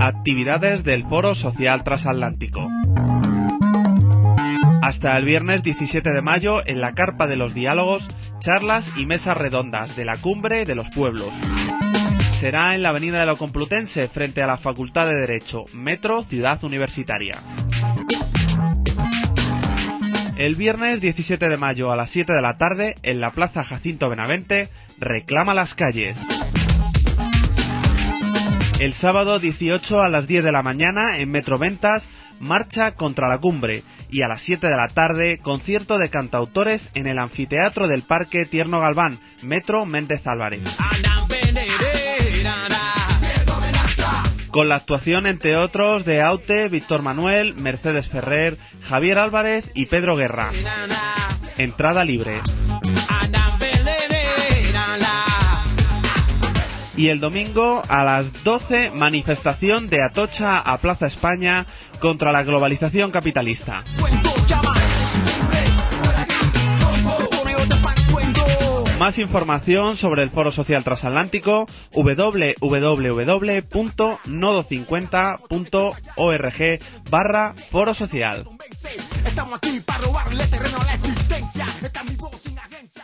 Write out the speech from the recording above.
Actividades del Foro Social Transatlántico. Hasta el viernes 17 de mayo, en la Carpa de los Diálogos, charlas y mesas redondas de la Cumbre de los Pueblos. Será en la Avenida de la Complutense, frente a la Facultad de Derecho, Metro Ciudad Universitaria. El viernes 17 de mayo a las 7 de la tarde, en la Plaza Jacinto Benavente, Reclama las calles. El sábado 18 a las 10 de la mañana, en Metroventas, Marcha contra la Cumbre, y a las 7 de la tarde, concierto de cantautores en el Anfiteatro del Parque Tierno Galván, Metro Méndez Álvarez. Con la actuación, entre otros, de Aute, Víctor Manuel, Mercedes Ferrer, Javier Álvarez y Pedro Guerra. Entrada libre. Y el domingo a las 12, manifestación de Atocha a Plaza España contra la globalización capitalista. Más información sobre el Foro Social Transatlántico: www.nodo50.org/Foro Social. Estamos aquí para robarle terreno a la existencia. Esta es mi voz sin agencia.